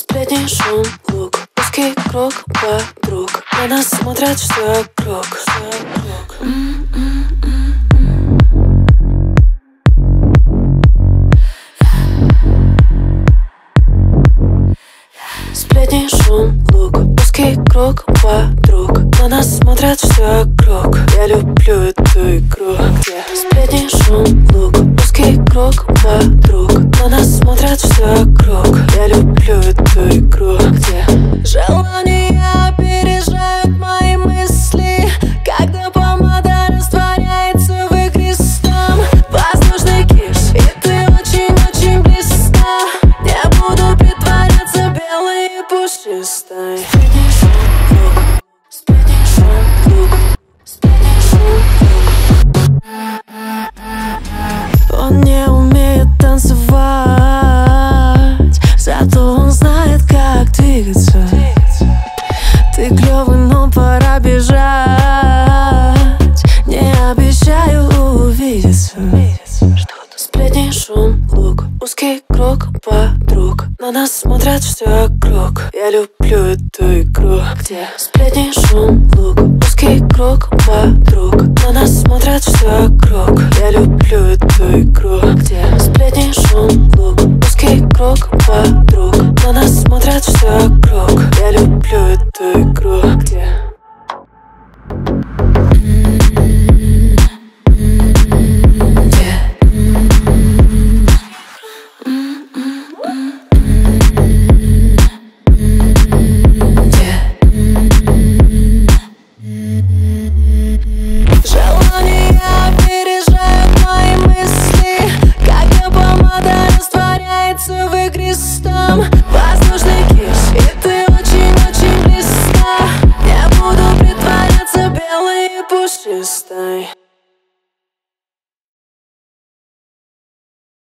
Сплетни, шум, лук, узкий круг подруг. На нас смотрят все вокруг. Сплетни, шум, лук, узкий круг подруг. На нас смотрят все вокруг. Я люблю эту игру, где сплетни, шум, лук, узкий круг подруг. На нас смотрят все вокруг. Я люблю эту игру, где желания опережают мои мысли, когда помада растворяется в игристом воздушный киш, и ты очень-очень близка. Не буду притворяться белой и пушистой. Сплетни, шум, лук, сплетни, шум, лук, сплетни, шум, лук. Он не умеет танцевать, зато он знает, как двигаться. Ты клёвый, но пора бежать. Не обещаю увидеться. Сплетни, шум, лук, узкий круг подруг. На нас смотрят все вокруг. Я люблю эту игру, где сплетни, шум, лук, узкий круг подруг. На нас смотрят все вокруг. Я люблю эту игру, где сплетни, шум, лук, узкий круг подруг. На нас смотрят все вокруг. Я люблю эту игру, где желания опережают мои мысли, когда помада растворяется в игристом воздушный киш, и ты очень-очень близка. Не буду притворяться белой и пушистой.